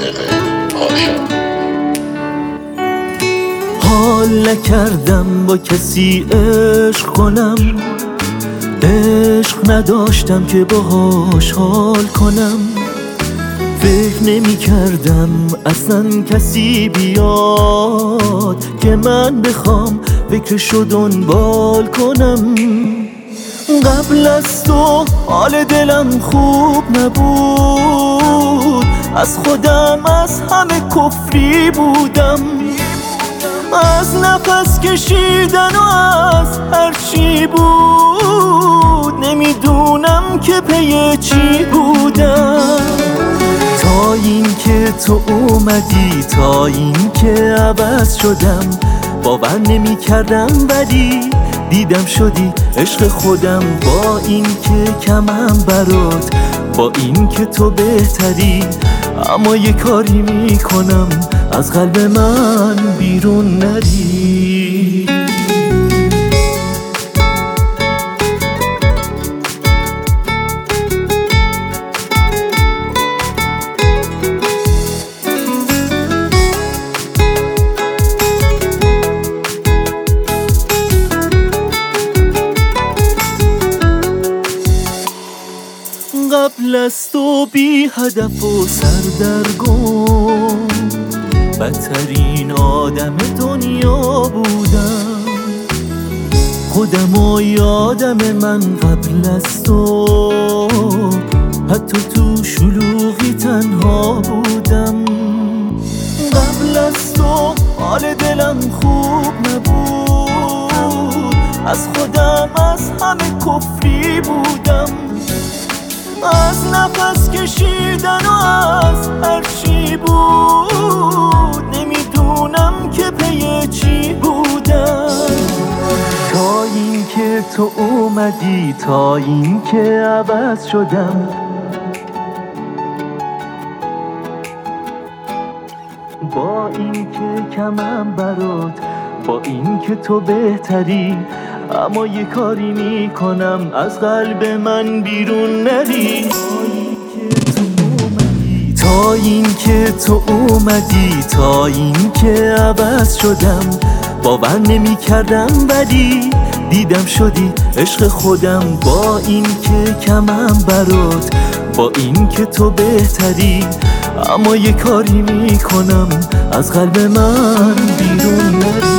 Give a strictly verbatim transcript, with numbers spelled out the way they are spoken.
صادق پاشا. حال نکردم با کسی عشق کنم، عشق نداشتم که باهاش حال کنم. فکر نمی کردم اصلا کسی بیاد که من بخوام فکرشو دنبال کنم. قبل از تو حال دلم خوب نبود، از خودم از همه کفری بودم. از نفس کشیدن و از هرچی بود نمیدونم که پی چی بودم. تا این که تو اومدی، تا این که عوض شدم، باور نمی کردم ولی دیدم شدی عشق خودم. با این که کمم برات، با این که تو بهتری، اما یه کاری میکنم از قلب من بیرون نری. قبل از تو بی هدف و سردرگم، بدترین آدم دنیا بودم. خودم و یادم من قبل از تو، حتی تو شلوغی تنها بودم. قبل از تو حال دلم خوب نبود، از خودم از همه کفری بودم. از نفس کشیدن و از هرچی بود نمیدونم که پی چی بودم. تا این که تو اومدی، تا این که عوض شدم، با این که کمم برات، با این که تو بهتری، اما یه کاری میکنم از قلب من بیرون نری. تا این که تو اومدی، تا این که عوض شدم، باور نمی کردم ولی دیدم شدی عشق خودم. با این که کمم برات، با این که تو بهتری، اما یه کاری میکنم از قلب من بیرون نری.